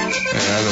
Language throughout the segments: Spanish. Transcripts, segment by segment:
Claro.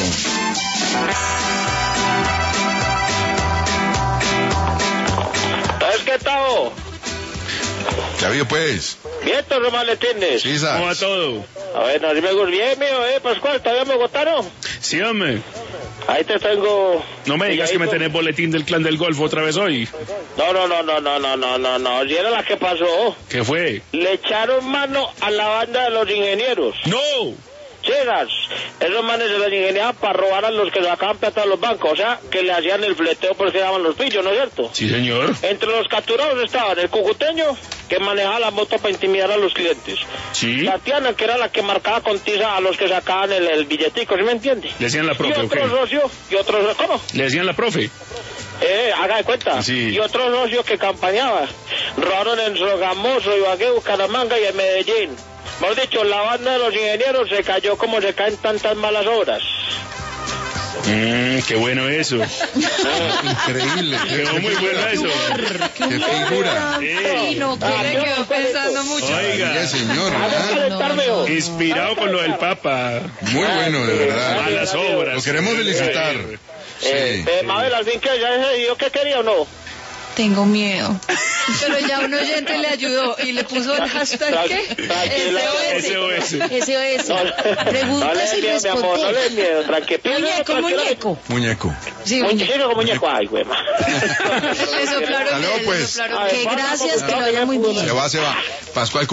¿Sabes qué, Tavo? ¿Qué ha habido, pues? Bien, ¿los maletines? Sí, ¿sabes? ¿Cómo va todo? A ver, no, si me gusta bien, mío, Pascual, ¿todavía me votaron? Sí, hombre. Ahí te tengo... No me digas que me pilladito. tenés boletín del Clan del Golfo otra vez hoy. No, ¿y era la que pasó? ¿Qué fue? Le echaron mano a la banda de los ingenieros. ¡No! Chegas, esos manes de la ingeniería para robar a los que sacaban plata de los bancos, o sea, que le hacían el fleteo porque daban los pillos, ¿no es cierto? Sí, señor. Entre los capturados estaban el cucuteño, que manejaba la moto para intimidar a los clientes. Sí. Tatiana, que era la que marcaba con tiza a los que sacaban el billetico, ¿sí me entiende? Le decían la Y profe, ¿o otro qué? socio, ¿cómo? Le decían la profe. Haga de cuenta. Sí. Y otro socio que campañaba. Robaron en Sogamoso, Ibagué, Bucaramanga y en Medellín. Hemos dicho, la banda de los ingenieros se cayó como se caen tantas malas obras. Qué bueno eso. Increíble. Quedó muy bueno eso. Qué figura. No, que le quedó pensando mucho. Oiga. Qué señor, A ver, ¿verdad? calentarme, oh. Inspirado con lo del Papa. Muy bueno, de verdad. Malas obras. Lo queremos felicitar. Sí. Mabel, al fin que ya se decidió qué quería o no. Tengo miedo. Pero ya un oyente le ayudó y le puso el hashtag ¿qué? SOS. SOS. No Preguntas le y dé miedo, mi amor, no le dé miedo, tranquilo. Muñeco. Muñeco. Sí, Muñeco, ay, güey. Le soplaron Hasta luego, bien, pues. le soplaron bien. Que gracias, que lo haya muy bien. Se va. Pascual.